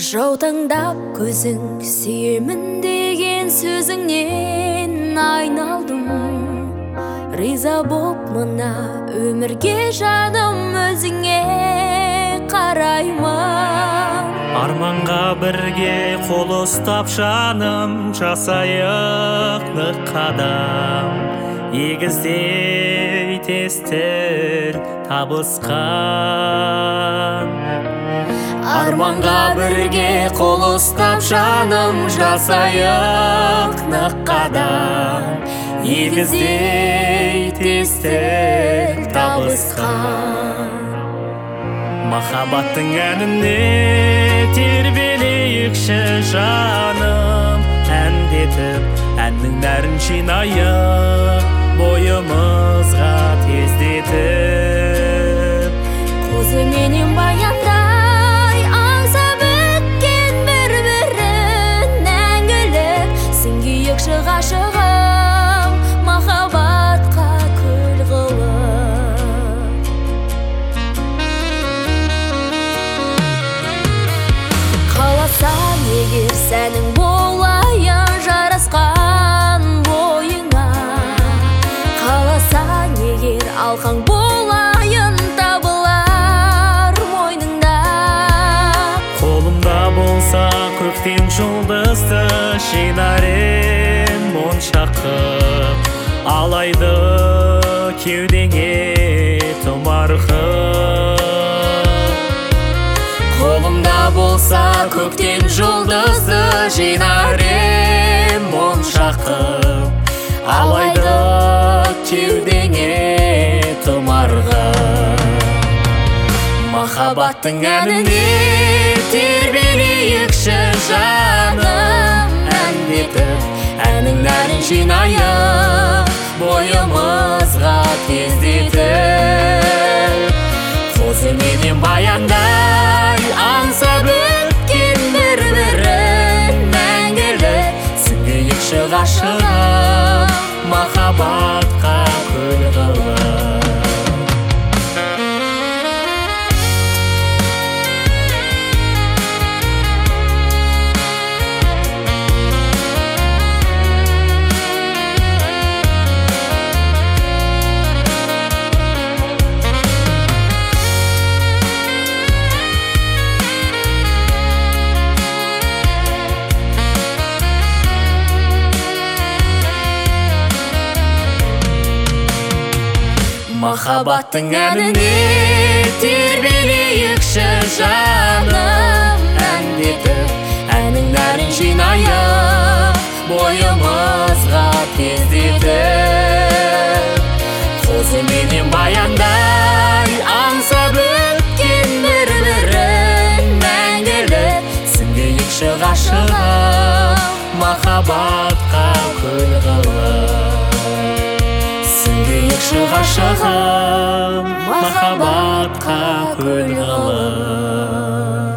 Жаутаңдап көзің сүйемін деген сөзіңнен айналдым. Риза боп мына өмірге жаным өзіңе қараймын. Арманға бірге қол ұстап жаным, жасайық нық қадам. Егіздей тестір табысқан. Арманға бірге қол ұстап жаным, жасайық нық қадам. Егіздей тестір табысқан. Махаббаттың әніне тербелейікші жаным, әндетіп әннің нәрін жинайық, бойымызға тездетіп. Көзіменен баяндай аңсап өткен бір-бірін мәңгілік, сіңгейікші ғашығым махаббатқа күл қылып. Қаласаң егер сәнің болайын жарасқан бойыңа, қаласаң егер алқаң болайын табылар мойныңда. Қолымда болса көктем жұлдызды жинар ем моншақып, алайды кеудеңе тұмарқып. Қолымда болса көктем жұлдызды жинар ем моншақып, алайды кеудеңе тұмарқып. Махаббаттың әніне тербелейікші жаным, әндетіп әннің нәрін жинайық, бойымызға тездетіп. Көзіменен баяндай аңсап өткен бір-бірін мәңгілік, сіңгейікші ғашығым махаббатқа күл қылып. Махаббаттың әніне тербелейікші жаным, әндетіп әннің нәрін жинайық, бойымызға тездетіп. Көзіменен баяндай аңсап өткен бір-бірін мәңгілік, сіңгейікші ғашығым махаббатқа күл қылып. Сіңгейікші ғашығым махаббатқа күл қылып.